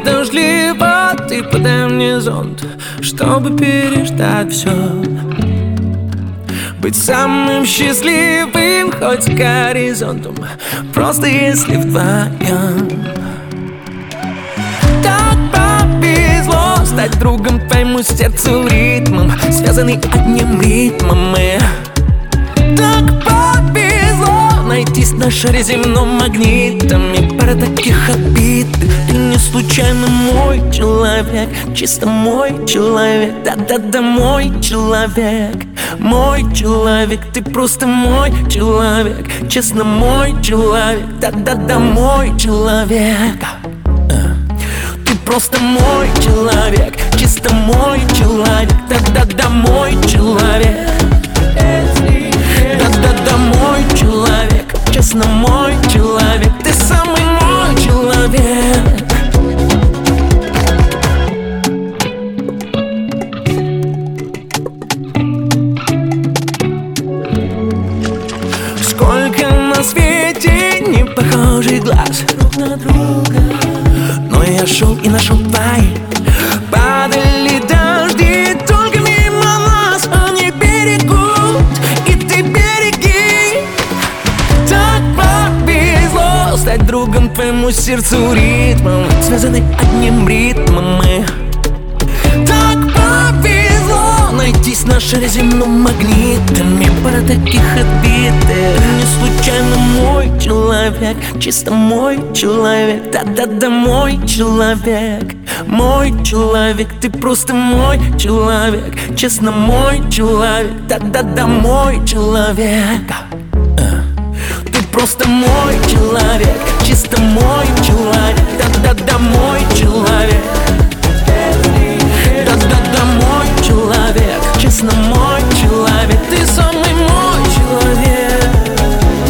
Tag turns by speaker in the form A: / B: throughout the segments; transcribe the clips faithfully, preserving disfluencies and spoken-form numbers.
A: дождливо, ты подай мне зонт, чтобы переждать все. Быть самым счастливым хоть с горизонтом, просто если вдвоем. Так повезло стать другом твоему сердцу, ритмом, связанный одним ритмом мы. Так повезло найтись на шаре земном магнитом, и пара таких обид. Ты не случайно мой человек, чисто мой человек, да-да-да, мой человек. Мой человек, ты просто мой человек, честно мой человек, да-да-да, мой человек. Ты просто мой человек, чисто мой человек, да-да-да, мой человек. Да-да-да, мой человек, честно мой человек, ты самый мой человек. Сколько на свете не похожих глаз друг на друга, но я шел и нашел твои. Падали дожди только мимо нас, они берегут, и ты береги. Так повезло стать другом твоему сердцу, ритмом, связанный одним ритмом мы. Так повезло найтись на шаре земном магнитом, и пара таких отбитых. Не случайно мой человек, чисто мой человек, да-да-да, мой человек. Мой человек, ты просто мой человек, честно мой человек, да-да-да, мой человек. Ты просто мой человек, чисто мой человек, да-да-да, мой человек. Да-да-да, мой человек, честно мой человек, ты самый мой человек.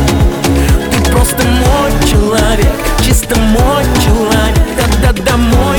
A: Ты просто мой человек, чисто мой человек, да-да-да, мой